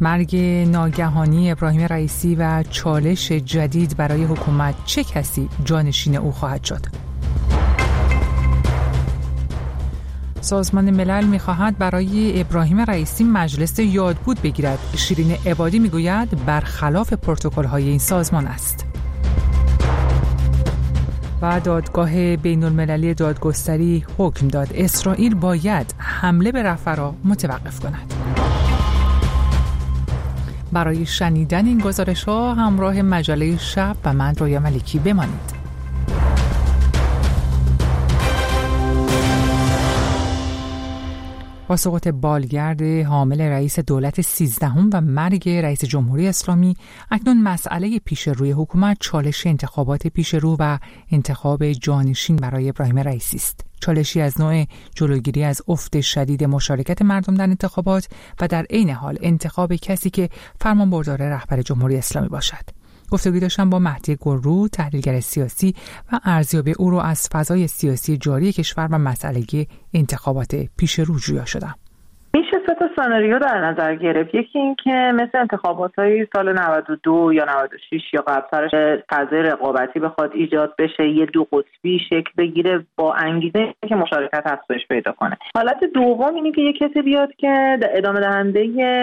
مرگ ناگهانی ابراهیم رئیسی و چالش جدید برای حکومت، چه کسی جانشین او خواهد شد؟ سازمان ملل می‌خواهد برای ابراهیم رئیسی مجلس یادبود بگیرد. شیرین عبادی میگوید برخلاف پروتکل‌های این سازمان است. و دادگاه بین‌المللی دادگستری حکم داد اسرائیل باید حمله به رفح را متوقف کند. برای شنیدن این گزارش‌ها همراه مجله شب و من رویا ملکی بمانید. با سقوط بالگرد حامل رئیس دولت 13 و مرگ رئیس جمهوری اسلامی، اکنون مسئله پیش روی حکومت چالش انتخابات پیش رو و انتخاب جانشین برای ابراهیم رئیسی است. چالشی از نوع جلوگیری از افت شدید مشارکت مردم در انتخابات و در عین حال انتخاب کسی که فرمانبردار رهبر جمهوری اسلامی باشد. گفتگو داشتم با مهدی گرو، تحلیلگر سیاسی و ارزیابی او رو از فضای سیاسی جاری کشور و مسئله انتخابات پیش رو جویا شدم. میشه سه تا سناریو در نظر گرفت. یکی این که مثل انتخابات‌های سال 92 یا 96 یا قبل‌ترش فضای رقابتی بخواد ایجاد بشه، یه دو قطبی شکل بگیره با انگیزه که مشارکت افزایش پیدا کنه. حالت دوم اینه که یه کسی بیاد که ادامه دهنده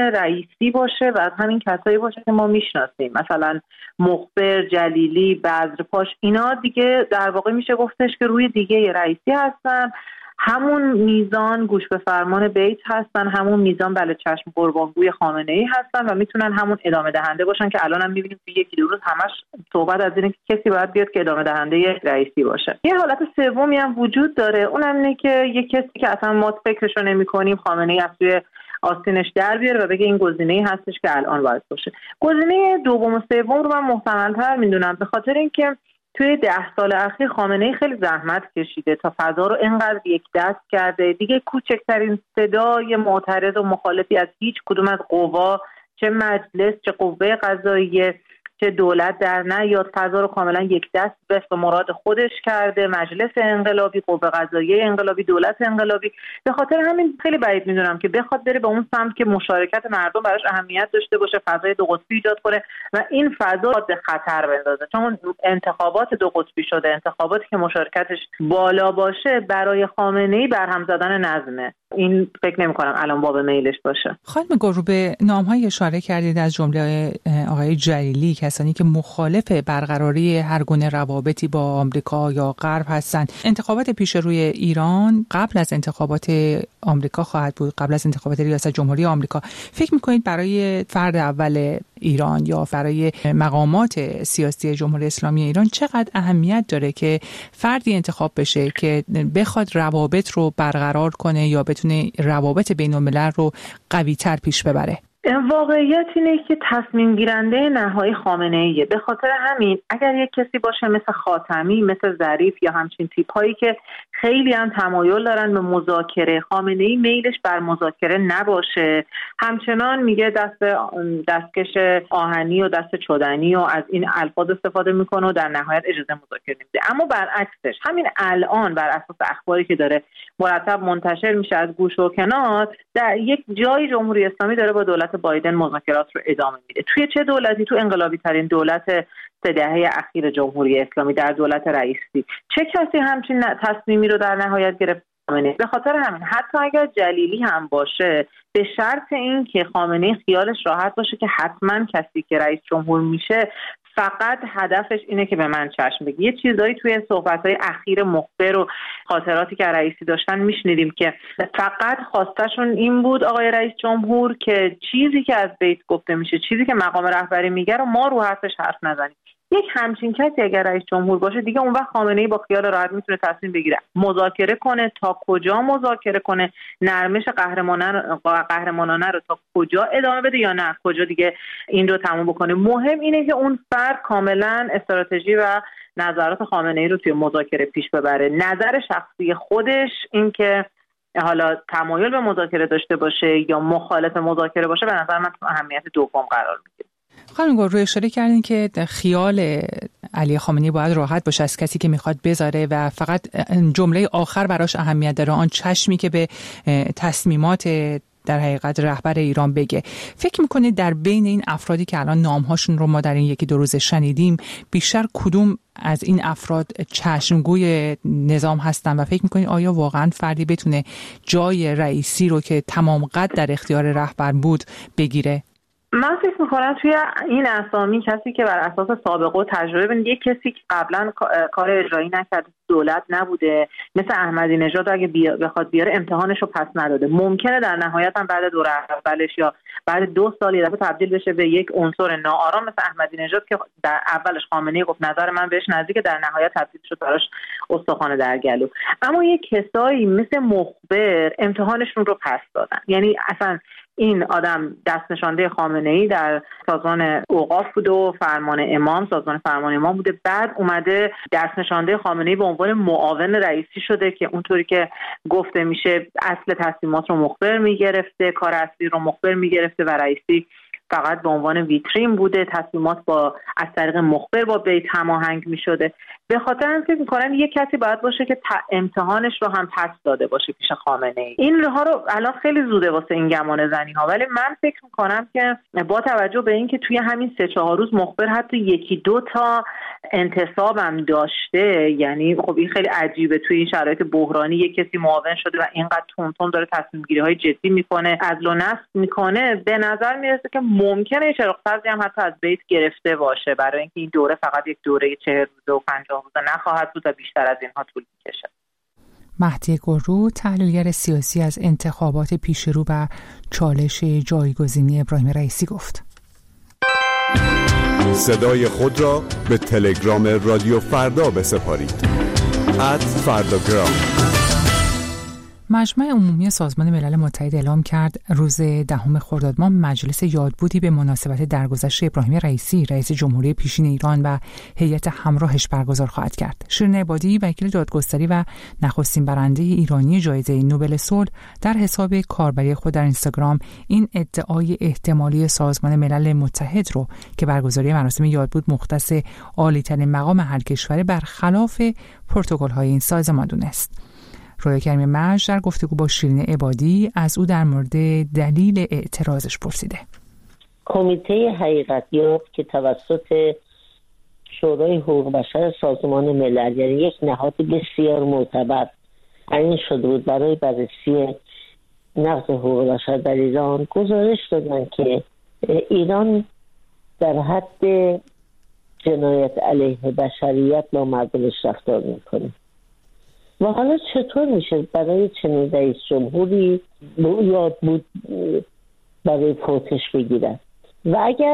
رئیسی باشه و از همین کسایی باشه که ما میشناسیم، مثلا مخبر، جلیلی، بذرپاش، اینا دیگه در واقع میشه گفتش که روی دیگه رئیسی هستن، همون میزان گوش به فرمان بیت هستن، همون میزان بله چشم قربانگوی خامنه‌ای هستن و میتونن همون ادامه دهنده باشن که الان هم میبینیم توی یکی دو روز همش صحبت از اینه که کسی باید بیاد که ادامه دهنده رئیسی باشه. یه حالت سومی هم وجود داره، اونم اینه که یه کسی که اصلا ما فکرشو نمی‌کنیم خامنه‌ای از توی آستینش در بیاره و بگه این گزینه‌ای هستش که الان باید باشه. گزینه دوم و سوم رو من محتمل‌تر میدونم، به خاطر اینکه توی 10 سال اخیر خامنه‌ای خیلی زحمت کشیده تا فضا رو اینقدر یک دست کرده، دیگه کوچکترین صدای معترض و مخالفی از هیچ کدوم از قوا، چه مجلس، چه قوه قضاییه، چه دولت در نیاد، فضا رو کاملا یک دست به مراد خودش کرده، مجلس انقلابی، قوه قضاییه انقلابی، دولت انقلابی. به خاطر همین خیلی بعید میدونم که بخواد بره به اون سمت که مشارکت مردم براش اهمیت داشته باشه، فضای دو قطبی ایجاد کنه و این فضا رو به خطر بندازه، چون انتخابات دو قطبی شده، انتخاباتی که مشارکتش بالا باشه برای خامنه‌ای برهم زدن نظمه. این فکر نمی‌کنم الان باب میلش باشه. خانم گرو، به نام‌های اشاره کردید از جمله آقای جلیلی، کسانی که مخالف برقراری هر گونه روابطی با آمریکا یا غرب هستند. انتخابات پیش روی ایران قبل از انتخابات آمریکا خواهد بود، قبل از انتخابات ریاست جمهوری آمریکا. فکر می‌کنید برای فرد اول ایران یا برای مقامات سیاسی جمهوری اسلامی ایران چقدر اهمیت داره که فردی انتخاب بشه که بخواد روابط رو برقرار کنه یا بتونه روابط بین‌الملل رو قوی‌تر پیش ببره؟ واقعیت اینه که تصمیم گیرنده نهایی خامنه‌ایه. به خاطر همین اگر یک کسی باشه مثل خاتمی، مثل ظریف یا همچین تیپ‌هایی که خیلی هم تمایل دارن به مذاکره، خامنه‌ای میلش بر مذاکره نباشه، همچنان میگه دستکش آهنی و دست چدنی و از این الفاظ استفاده میکنه و در نهایت اجازه مذاکره نمیده. اما برعکسش همین الان بر اساس اخباری که داره مرتب منتشر میشه از گوش و کنار، در یک جای جمهوری اسلامی داره با دولت بایدن مذاکرات رو ادامه میده. توی چه دولتی؟ تو انقلابی ترین دولت 3 دهه اخیر جمهوری اسلامی، در دولت رئیسی. چه کسی همچین تصمیمی رو در نهایت گرفت؟ خامنه‌ای. به خاطر همین حتی اگر جلیلی هم باشه، به شرط این که خامنه‌ای خیالش راحت باشه که حتما کسی که رئیس جمهور میشه فقط هدفش اینه که به من چشم بگی. یه چیزایی توی صحبت‌های اخیر مخبر و خاطراتی که رئیسی داشتن میشنیدیم که فقط خواستشون این بود آقای رئیس جمهور که چیزی که از بیت گفته میشه، چیزی که مقام رهبری میگه رو ما رو حرفش حرف نزنیم. یک همچین کسی اگر رئیس جمهور باشه دیگه اون وقت خامنه‌ای با خیال راحت میتونه تصمیم بگیره مذاکره کنه، تا کجا مذاکره کنه، نرمش قهرمانانه رو تا کجا ادامه بده یا نه کجا دیگه این رو تموم بکنه. مهم اینه که اون فرد کاملا استراتژی و نظرات خامنه‌ای رو توی مذاکره پیش ببره. نظر شخصی خودش این که حالا تمایل به مذاکره داشته باشه یا مخالف مذاکره باشه به نظر من اهمیت دوم قرار میگیره. خانم گرو، اشاره کردین که خیال علی خامنه‌ای باید راحت باشه از کسی که میخواد بذاره و فقط جمله آخر براش اهمیت داره، آن چشمی که به تصمیمات در حقیقت رهبر ایران بگه. فکر میکنید در بین این افرادی که الان نامهاشون رو ما در این 1-2 روز شنیدیم بیشتر کدوم از این افراد چشمگوی نظام هستن و فکر میکنید آیا واقعا فردی بتونه جای رئیسی رو که تمام قد در اختیار رهبر بود بگیره؟ من فکر میکنم توی این اسامی کسی که بر اساس سابقه و تجربه ببینید یک کسی که قبلا کار اجرایی نکرده دولت نبوده مثل احمدی نژاد اگه بخواد بیاره امتحانش رو پس نداده ممکنه در نهایت هم بعد دوره اولش یا بعد 2 سال یه دفعه تبدیل بشه به یک عنصر ناآرام مثل احمدی نژاد که در اولش خامنه‌ای گفت نظر من بهش نزدیکه در نهایت تبدیل شد براش استخوان در گلو. اما یک کسایی مثل مخبر امتحانشون رو پس دادن. یعنی اصلا این آدم دست نشانده خامنه‌ای در سازمان اوقاف بود و فرمان امام بوده، بعد اومده دست نشانده خامنه‌ای به عنوان معاون رئیسی شده که اونطوری که گفته میشه اصل تصمیمات رو مخبر میگرفته، کار اصلی رو مخبر میگرفته و رئیسی فقط به عنوان ویترین بوده، تصمیمات از طریق مخبر با بیت هماهنگ میشده. به خاطر همین فکر می‌کنم یک کسی باید باشه که امتحانش رو هم پس داده باشه پیش خامنه‌ای. این ها رو الان خیلی زوده واسه این گمانه زنی ها، ولی من فکر می‌کنم که با توجه به اینکه توی همین 3-4 روز مخبر حتی 1-2 تا انتصاب هم داشته، یعنی خب این خیلی عجیبه توی این شرایط بحرانی یک کسی معاون شده و اینقدر تون داره تصمیم گیری های جدی میکنه، عدل و نصب میکنه، به نظر میرسه که ممکنه چراغ سبزی هم حتی از بیت گرفته باشه برای اینکه این دوره فقط یک دوره 40 روزه و 50 روزه نخواهد بود و بیشتر از اینها طول میکشه. مهدی گلرو، تحلیلگر سیاسی از انتخابات پیشرو و چالش جایگزینی ابراهیم رئیسی گفت. صدای خود را به تلگرام رادیو فردا بسپارید. @فرداگرام. مجمع عمومی سازمان ملل متحد اعلام کرد روز 10 خرداد ماه مجلس یادبودی به مناسبت درگذشت ابراهیم رئیسی رئیس جمهوری پیشین ایران و هیئت همراهش برگزار خواهد کرد. شیرین عبادی، وکیل دادگستری و نخستین برنده ایرانی جایزه نوبل صلح، در حساب کاربری خود در اینستاگرام این ادعای احتمالی سازمان ملل متحد رو که برگزاری مراسم یادبود مختص عالی‌ترین مقام هر کشور برخلاف پروتکل‌های این سازمان دونست. رویا کریم مجد در گفتگو با شیرین عبادی از او در مورد دلیل اعتراضش پرسیده. کمیته حقیقتیاب که توسط شورای حقوق بشر سازمان ملل، یعنی یک نهاد بسیار معتبر، تعیین شده بود برای بررسی نقض حقوق بشر در ایران، گزارش دادن که ایران در حد جنایت علیه بشریت با مردمش رفتار میکنه. و حالا چطور میشه برای چنین رئیس جمهوری یادبود برای فوتش بگیرن؟ و اگر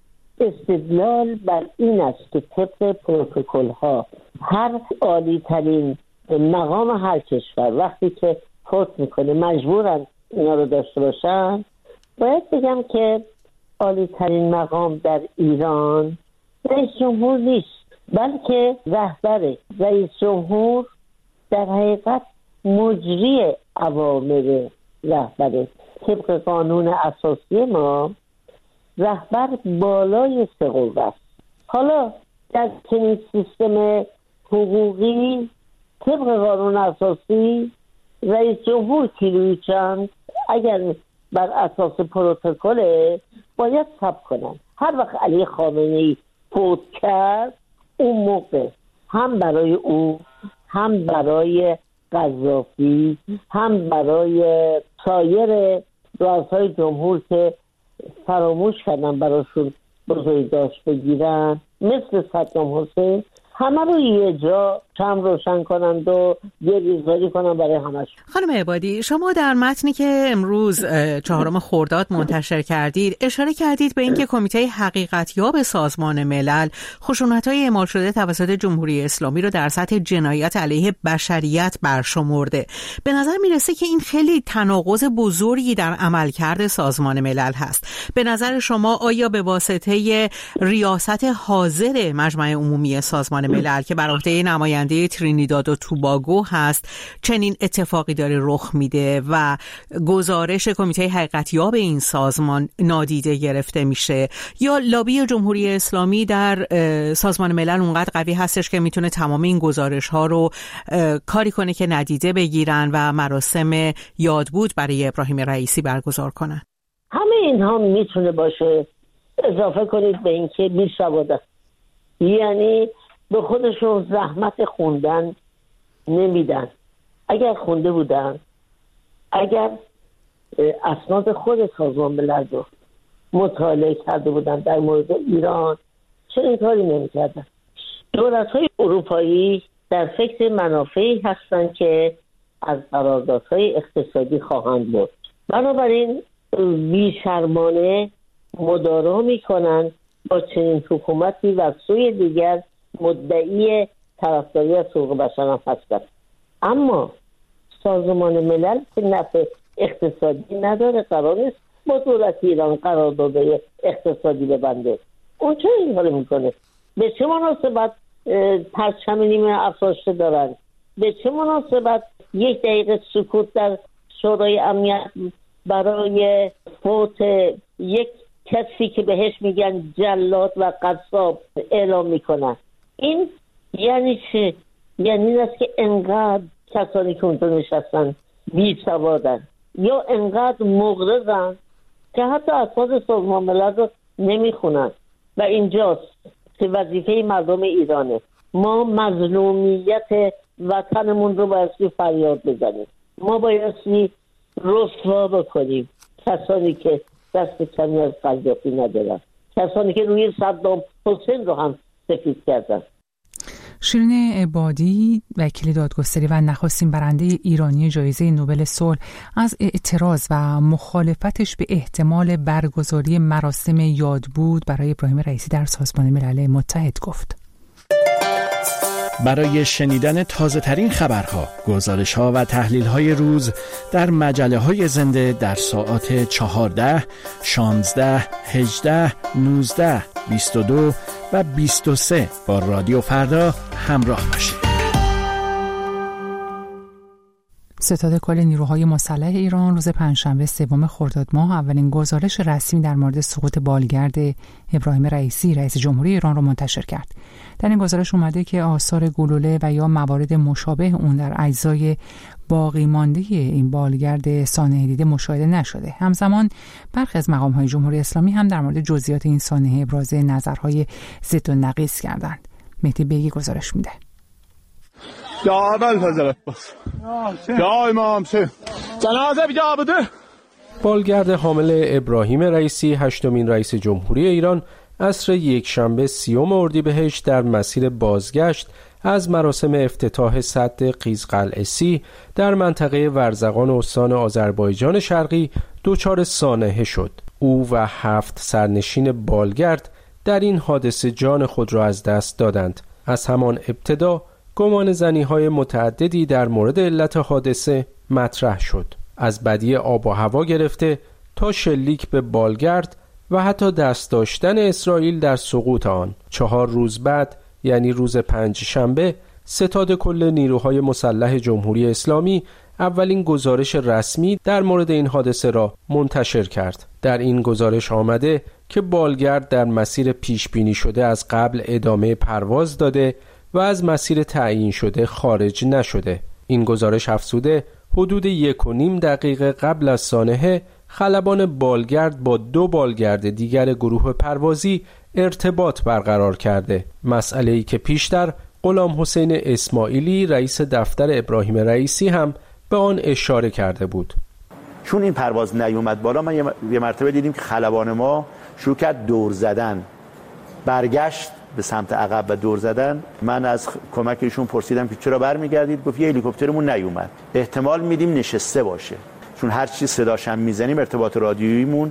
استدلال بر این است که طبق پروتکل ها هر عالی ترین مقام هر کشور وقتی که فوت میکنه مجبورن اینا رو داشته باشن، باید بگم که عالی ترین مقام در ایران رئیس جمهور نیست، بلکه رهبر. رئیس جمهور در حقیقت مجری اوامر رهبره. طبق قانون اساسی ما رهبر بالای 3 قوه است. حالا در چنین سیستم حقوقی طبق قانون اساسی رئیس جمهور کیلویی چند اگر بر اساس پروتکل باید ثبت کنن. هر وقت علی خامنه‌ای فوت کرد اون موقع هم برای او، هم برای قذافی، هم برای سایر رؤسای جمهور که فراموش کردن براشون بزرگداشت بگیرن مثل صدام حسین، همه رو یه جا شمع روشن کنند و یه ریزگاری کنند برای همش. خانم عبادی، شما در متنی که امروز 4 خرداد منتشر کردید اشاره کردید به اینکه کمیته حقیقتیاب سازمان ملل خشونت‌های اعمال شده توسط جمهوری اسلامی رو در سطح جنایت علیه بشریت برشمرده. به نظر میرسه که این خیلی تناقض بزرگی در عملکرد سازمان ملل هست. به نظر شما آیا به واسطه ریاست حاضر مجمع عمومی سازمان سازمان ملل که بر عهده نماینده ترینیداد و توباگو هست چنین اتفاقی داره رخ میده و گزارش کمیته حقیقتیاب این سازمان نادیده گرفته میشه، یا لابی جمهوری اسلامی در سازمان ملل اونقدر قوی هستش که میتونه تمام این گزارش ها رو کاری کنه که ندیده بگیرن و مراسم یادبود برای ابراهیم رئیسی برگزار کنن؟ همه اینها میتونه باشه. اضافه کنید به اینکه بی‌سواد، یعنی به خودشون زحمت خوندن نمیدن. اگر خونده بودن، اگر اسناد خود سازمان ملل رو مطالعه کرده بودن در مورد ایران، چرا این کاری نمی‌کردن؟ دولت‌های اروپایی در فکر منافعی هستند که از قراردادهای اقتصادی خواهند بود. بنابراین بی‌شرمانه مدارا می‌کنند با چنین حکومتی و سوی دیگر مدعی طرفداری از حقوق بشر هم هستند. اما سازمان ملل که نفع اقتصادی نداره، قرار نیست با دولت ایران قراردادهای اقتصادی ببنده. اون چه این کارو میکنه؟ به چه مناسبت پرچم نیمه افراشته دارن؟ به چه مناسبت 1 دقیقه سکوت در شورای امنیت برای فوت یک کسی که بهش میگن جلاد و قصاب اعلام میکنن؟ این یعنی چه؟ یعنی این است که انقدر کسانی که اونجا نشستن بی سوادن یا انقدر مغرضن که حتی اسناد سازمان ملل رو نمیخونن. و اینجاست که وظیفه مردم ایرانه. ما مظلومیت وطنمون رو بایستی فریاد بزنیم. ما بایستی رسوا بکنیم کسانی که دست کمی از قذافی ندارن، کسانی که روی صدام حسین رو هم سفید کردن. شیرین عبادی، وکیل دادگستری و نخستین برنده ایرانی جایزه نوبل صلح، از اعتراض و مخالفتش به احتمال برگزاری مراسم یادبود برای ابراهیم رئیسی در سازمان ملل متحد گفت. برای شنیدن تازه ترین خبرها، گزارش‌ها و تحلیل‌های روز در مجله‌های زنده در ساعات 14، 16، 18، 19، 22 و 23 با رادیو فردا همراه باشید. ستاد کل نیروهای مسلح ایران روز پنجشنبه 3 خرداد ماه اولین گزارش رسمی در مورد سقوط بالگرد ابراهیم رئیسی رئیس جمهوری ایران را منتشر کرد. در این گزارش اومده که آثار گلوله و یا موارد مشابه اون در اجزای باقی مانده این بالگرد سانحه دیده مشاهده نشده. همزمان برخی از مقام‌های جمهوری اسلامی هم در مورد جزئیات این سانحه ابراز نظرهای ضد و نقیض کردند. مهدی بیگی گزارش میده. یا اول حضرت باش یا امام شه جنازه بجا بده. بالگرد حامل ابراهیم رئیسی، هشتمین رئیس جمهوری ایران، عصر یکشنبه 30 اردیبهشت در مسیر بازگشت از مراسم افتتاح سد قیزقلعه سی در منطقه ورزقان استان آذربایجان شرقی دچار سانحه شد. او و 7 سرنشین بالگرد در این حادثه جان خود را از دست دادند. از همان ابتدا گمان زنی‌های متعددی در مورد علت حادثه مطرح شد، از بدی آب و هوا گرفته تا شلیک به بالگرد و حتی دست داشتن اسرائیل در سقوط آن. 4 روز بعد، یعنی روز پنجشنبه، ستاد کل نیروهای مسلح جمهوری اسلامی اولین گزارش رسمی در مورد این حادثه را منتشر کرد. در این گزارش آمده که بالگرد در مسیر پیش بینی شده از قبل ادامه پرواز داده و از مسیر تعیین شده خارج نشده. این گزارش افزوده حدود 1.5 دقیقه قبل از سانحه خلبان بالگرد با 2 بالگرد دیگر گروه پروازی ارتباط برقرار کرده، مسئله‌ای که پیشتر غلام حسین اسماعیلی رئیس دفتر ابراهیم رئیسی هم به آن اشاره کرده بود. چون این پرواز نیومد بالا، من یه مرتبه دیدیم که خلبان ما شروع کرد دور زدن، برگشت به سمت عقب و دور زدن. من از کمک ایشون پرسیدم که چرا برمیگردید؟ گفت یه هلیکوپترمون نیومد، احتمال میدیم نشسته باشه، چون هر چی صداش هم میزنیم ارتباط رادیوییمون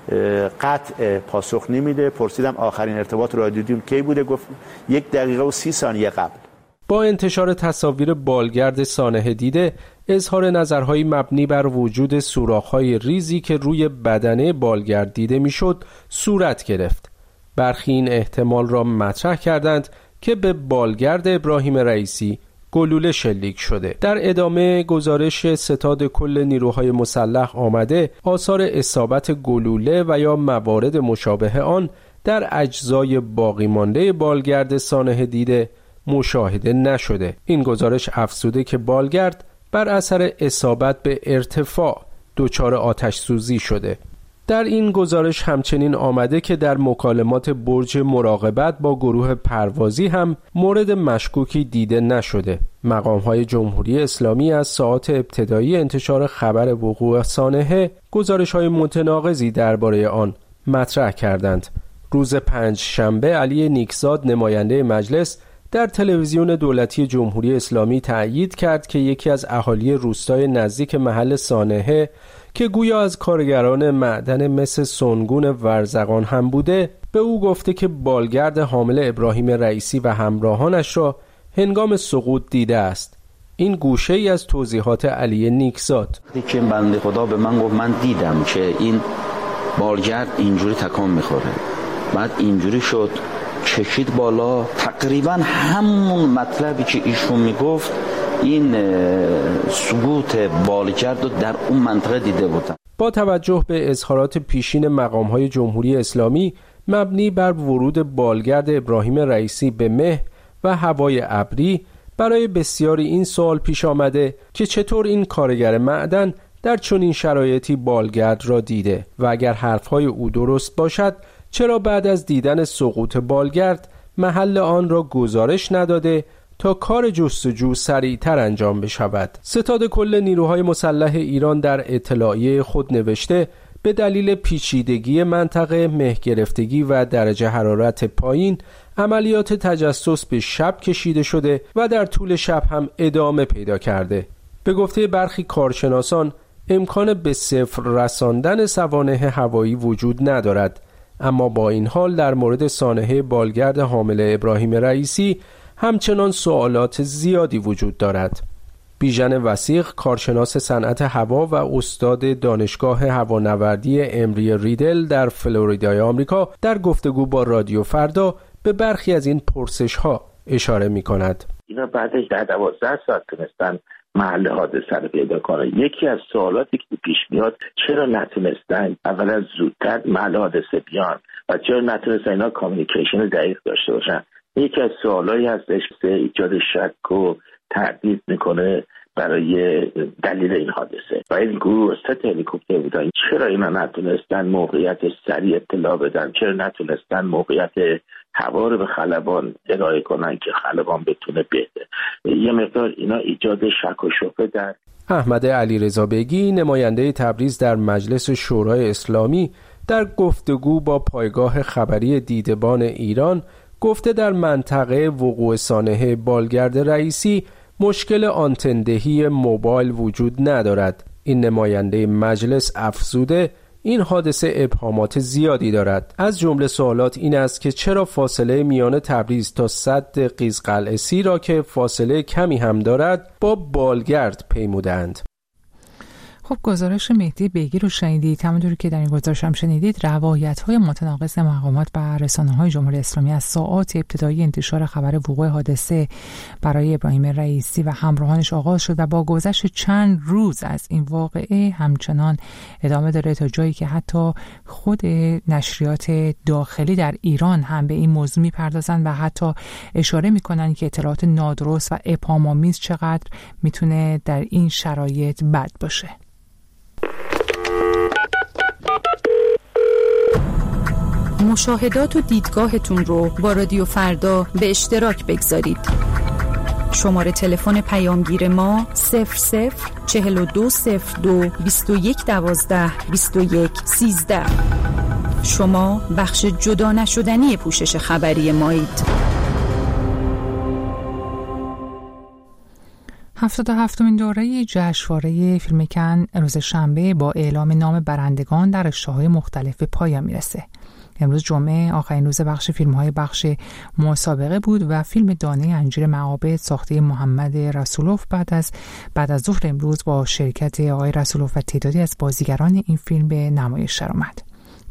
قطع پاسخ نمیده. پرسیدم آخرین ارتباط رادیویی کی بوده؟ گفت 1 دقیقه و 30 ثانیه قبل. با انتشار تصاویر بالگرد سانحه دیده، اظهار نظرهای مبنی بر وجود سوراخ‌های ریزی که روی بدنه بالگرد دیده میشد صورت گرفت. برخی این احتمال را مطرح کردند که به بالگرد ابراهیم رئیسی گلوله شلیک شده. در ادامه گزارش ستاد کل نیروهای مسلح آمده آثار اصابت گلوله و یا موارد مشابه آن در اجزای باقی مانده بالگرد سانحه دیده مشاهده نشده. این گزارش افزوده که بالگرد بر اثر اصابت به ارتفاع دچار آتش سوزی شده. در این گزارش همچنین آمده که در مکالمات برج مراقبت با گروه پروازی هم مورد مشکوکی دیده نشده. مقام‌های جمهوری اسلامی از ساعات ابتدایی انتشار خبر وقوع سانحه گزارش‌های متناقضی درباره آن مطرح کردند. روز پنجشنبه علی نیکزاد نماینده مجلس در تلویزیون دولتی جمهوری اسلامی تأیید کرد که یکی از اهالی روستای نزدیک محل سانحه که گویا از کارگران معدن مس سنگون ورزقان هم بوده به او گفته که بالگرد حامل ابراهیم رئیسی و همراهانش را هنگام سقوط دیده است. این گوشه ای از توضیحات علی نیکزاد. که بنده خدا به من گفت من دیدم که این بالگرد اینجوری تکان میخوره، بعد اینجوری شد چشید بالا، تقریبا همون مطلبی که ایشون میگفت این سقوط بالگرد رو در اون منطقه دیده بودن. با توجه به اظهارات پیشین مقام‌های جمهوری اسلامی مبنی بر ورود بالگرد ابراهیم رئیسی به مه و هوای ابری، برای بسیاری این سوال پیش آمده که چطور این کارگر معدن در چنین شرایطی بالگرد را دیده و اگر حرفهای او درست باشد چرا بعد از دیدن سقوط بالگرد محل آن را گزارش نداده تا کار جستجو سریعتر انجام بشود. ستاد کل نیروهای مسلح ایران در اطلاعیه خود نوشته به دلیل پیچیدگی منطقه، مه گرفتگی و درجه حرارت پایین عملیات تجسس به شب کشیده شده و در طول شب هم ادامه پیدا کرده. به گفته برخی کارشناسان امکان به صفر رساندن سوانح هوایی وجود ندارد، اما با این حال در مورد سانحه بالگرد حامل ابراهیم رئیسی همچنان سوالات زیادی وجود دارد. بیژن وثیق، کارشناس صنعت هوا و استاد دانشگاه هوانوردی امری ریدل در فلوریدای آمریکا، در گفتگو با رادیو فردا به برخی از این پرسش‌ها اشاره می‌کند. اینا بعدش 10-12 ساعت تونستن محل حادثه رو پیدا کنن. یکی از سوالاتی که پیش میاد چرا نتونستن اولا زودتر محل حادثه بیان و چرا نتونستن اینا کامیونیکیشن دقیق داشته باشن. یکی از سوالایی هستش که ایجاد شک و تردید میکنه برای دلیل این حادثه. و این گروه 3 هلیکوپتر بودن، چرا اینا نتونستن موقعیت سریع اطلاع بدن؟ چرا نتونستن موقعیت هوا رو به خلبان ارائه کنن که خلبان بتونه بهده؟ یه مقدار اینا ایجاد شک و شبهه در. احمد علیرضا بیگی، نماینده تبریز در مجلس شورای اسلامی، در گفتگو با پایگاه خبری دیدبان ایران گفته در منطقه وقوع سانحه بالگرد رئیسی مشکل آنتندهی موبایل وجود ندارد. این نماینده مجلس افزوده این حادثه ابهامات زیادی دارد. از جمله سوالات این است که چرا فاصله میان تبریز تا سد قیزقلعه‌سی را که فاصله کمی هم دارد با بالگرد پیمودند. خب گزارش مهدی بیگی رو شنیدید. همونطوری که در این گزارش هم شنیدید، روایت‌های متناقض مقامات بر رسانه‌های جمهوری اسلامی از ساعات ابتدایی انتشار خبر وقوع حادثه برای ابراهیم رئیسی و همراهانش آغاز شد و با گذشت چند روز از این واقعه همچنان ادامه داره، تا جایی که حتی خود نشریات داخلی در ایران هم به این موضوع می‌پردازن و حتی اشاره می‌کنن که اطلاعات نادرست و ابهام‌آمیز چقدر میتونه در این شرایط بد باشه. مشاهدات و دیدگاهتون رو با رادیو فردا به اشتراک بگذارید. شماره تلفن پیامگیر ما 004202 2112 2113. شما بخش جدا نشدنی پوشش خبری مایید. 77مین دوره جشنواره فیلم کن روز شنبه با اعلام نام برندگان در رشته‌های مختلف به پایان میرسه. امروز جمعه آخرین روز بخش فیلم‌های بخش مسابقه بود و فیلم دانه انجیر معابد ساخته محمد رسولوف بعد از ظهر امروز با شرکت آقای رسولوف و تعدادی از بازیگران این فیلم به نمایش درآمد.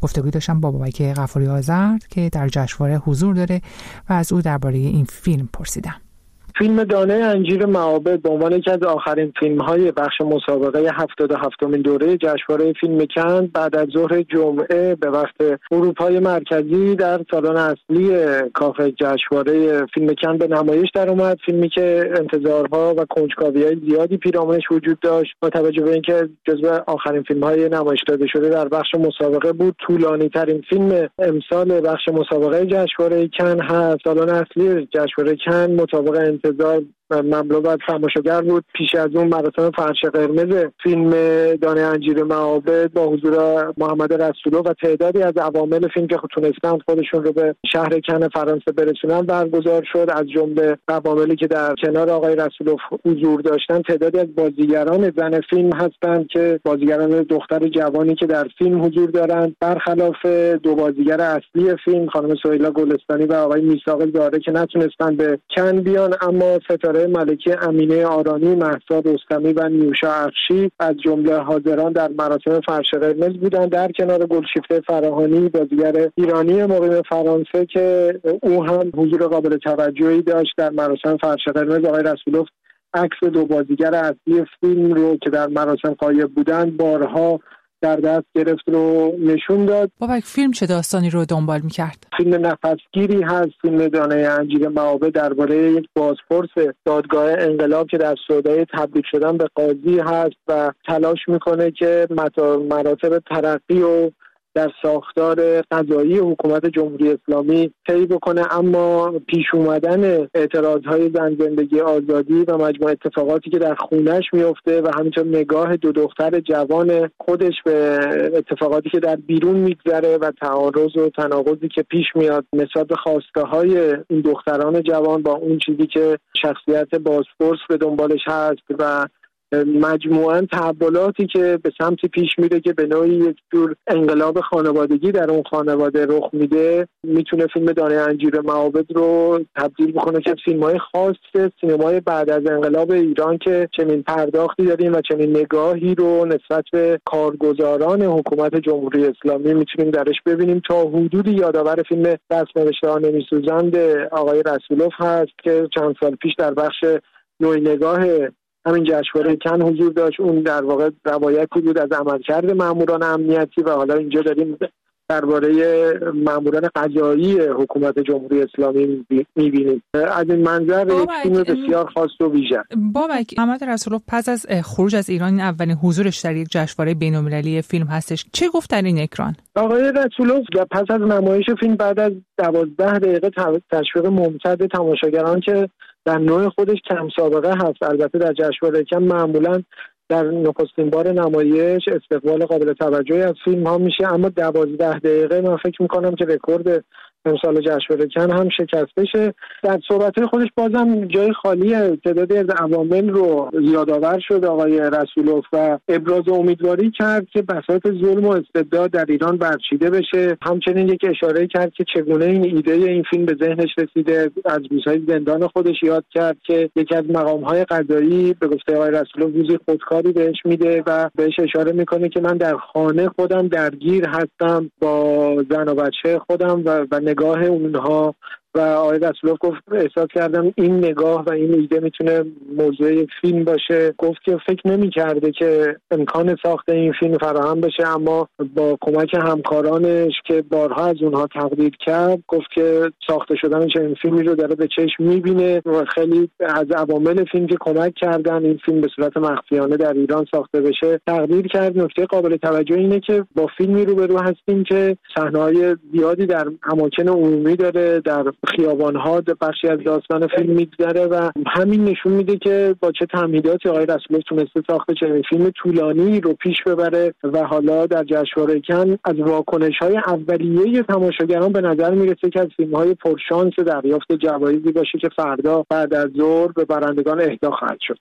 گفتگوی داشتم با بابک غفوری آذر که در جشنواره حضور داره و از او درباره این فیلم پرسیدم. فیلم دانه انجیر معابد به عنوان یکی از آخرین فیلم‌های بخش مسابقه 77مین دوره جشنواره فیلم کن بعد از ظهر جمعه به وقت اروپای مرکزی در سالن اصلی کاخ جشنواره فیلم کن به نمایش در اومد. فیلمی که انتظارها و کنجکاوی‌های زیادی پیرامونش وجود داشت با توجه به اینکه جزو آخرین فیلم‌های نمایش داده شده در بخش مسابقه بود. طولانی‌ترین فیلم امسال بخش مسابقه جشنواره کن هست. سالن اصلی جشنواره کن مطابق انتظار مملو از تماشاگر بود. پیش از اون مراسم فرش قرمز فیلم دانه انجیر معابد با حضور محمد رسولوف و تعدادی از عوامل فیلم که تونستند خودشون رو به شهر کن فرانسه برسونن برگزار شد. از جمله عواملی که در کنار آقای رسولوف حضور داشتن تعدادی از بازیگران زن فیلم هستند که بازیگران دختر جوانی که در فیلم حضور دارند، برخلاف دو بازیگر اصلی فیلم خانم سهیلا گلستانی و آقای میثاق زاره که نتونستن به کن بیان، اما ستاره ملکه امینه آرانی، مهسا رستمی و نیوشا افشی از جمله حاضران در مراسم فرش قرمز بودند، در کنار گلشیفته فراهانی بازیگر ایرانی مقیم فرانسه که او هم حضور قابل توجهی داشت در مراسم فرش قرمز. آقای رسولوف عکس دو بازیگر اصلی فیلم رو که در مراسم غایب بودند بارها در دست گرفت رو نشون داد. بابک فیلم چه داستانی رو دنبال می‌کرد؟ فیلم نفسگیری هست. فیلم دانه انجیر معابد درباره یک بازپرس دادگاه انقلاب که در سودای تبدیل شدن به قاضی هست و تلاش میکنه که مراتب ترقی و در ساختار قضایی حکومت جمهوری اسلامی طی بکنه، اما پیش اومدن اعتراضهای زن زندگی آزادی و مجموع اتفاقاتی که در خونش میفته و همینطور نگاه دو دختر جوان خودش به اتفاقاتی که در بیرون میگذره و تعارض و تناقضی که پیش میاد نسبت به خواسته های این دختران جوان با اون چیزی که شخصیت بازپرس به دنبالش هست و مجموعاً تحولاتی که به سمتی پیش میره که به نوعی یک جور انقلاب خانوادگی در اون خانواده رخ میده، میتونه فیلم دانه انجیر معابد رو تبدیل بکنه که فیلم‌های خاص سینمای بعد از انقلاب ایران که چنین پرداختی داریم و چنین نگاهی رو نسبت به کارگزاران حکومت جمهوری اسلامی میتونیم درش ببینیم. تا حدودی یادآور فیلم دست‌نوشته‌ها نمی‌سوزند آقای رسولوف هست که چند سال پیش در بخش نوع نگاه همین جشنواره کن حضور داشت. اون در واقع روایتی بود از عملکرد ماموران امنیتی و حالا اینجا داریم درباره ماموران قضایی حکومت جمهوری اسلامی می‌بینیم. از این منظر یک فیلم بسیار خاص و ویژه. بابک، محمد رسولوف پس از خروج از ایران اولین حضورش در یک جشنواره بین‌المللی فیلم هستش. چه گفت در این اکران؟ آقای رسولوف پس از نمایش فیلم بعد از 12 دقیقه تشویق ممتد تماشاگران که در نوع خودش کم سابقه هست، البته در جشنواره کن معمولاً در نخستین بار نمایش استقبال قابل توجهی از فیلم ها میشه، اما 12 دقیقه من فکر میکنم که رکورد امسال جشنواره کن هم شکسته شه. در صحبت‌های خودش بازم جای خالی تعدادی از عوامل رو یادآور شد آقای رسولوف و ابراز امیدواری کرد که بساط ظلم و استبداد در ایران برچیده بشه. همچنین یک اشاره کرد که چگونه این ایده این فیلم به ذهنش رسیده. از روزهای زندان خودش یاد کرد که یکی از مقام‌های قضایی به گفته آقای رسولوف روزی خودکاری بهش میده و بهش اشاره میکنه که من در خانه خودم درگیر هستم با زن و بچه خودم و نگاه اونها. و آقای رسولوف گفت احساس کردم این نگاه و این ایده میتونه موضوع یک فیلم باشه. گفت که فکر نمی‌کرده که امکان ساخت این فیلم فراهم بشه، اما با کمک همکارانش که بارها از اونها تقدیر کرد گفت که ساخته شدن چنین فیلمی رو داره به چشم میبینه و خیلی از عوامل فیلم که کمک کردن این فیلم به صورت مخفیانه در ایران ساخته بشه تقدیر کرد. نکته قابل توجه اینه که با فیلمی روبرو هستیم که صحنه‌های زیادی در اماکن عمومی داره، در خیابان‌ها بخشی از داستان فیلم می‌گذره و همین نشون میده که با چه تمهیداتی آقای رسولوف تونسته ساخت چنین فیلم طولانی رو پیش ببره و حالا در جشنواره کن از واکنش‌های اولیه تماشاگران به نظر میرسه که از فیلم‌های پرشانس دریافت جوایزی باشه که فردا بعد از ظهر به برندگان اهدا خواهد شد.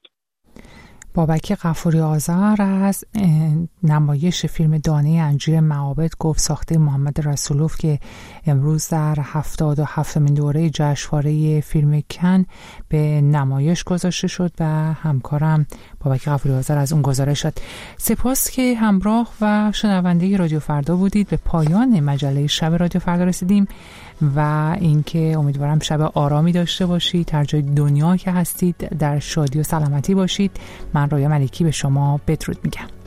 بابک غفوری آذر از نمایش فیلم دانه انجیر معابد گفت ساخته محمد رسولوف که امروز در 77مین دوره جشنواره فیلم کن به نمایش گذاشته شد و همکارم بابک غفوری آذر از اون گزارشات. سپاس که همراه و شنونده رادیو فردا بودید. به پایان مجله شب رادیو فردا رسیدیم و اینکه امیدوارم شب آرامی داشته باشید. هر جای دنیا که هستید در شادی و سلامتی باشید. من رویا ملکی به شما بدرود میگم.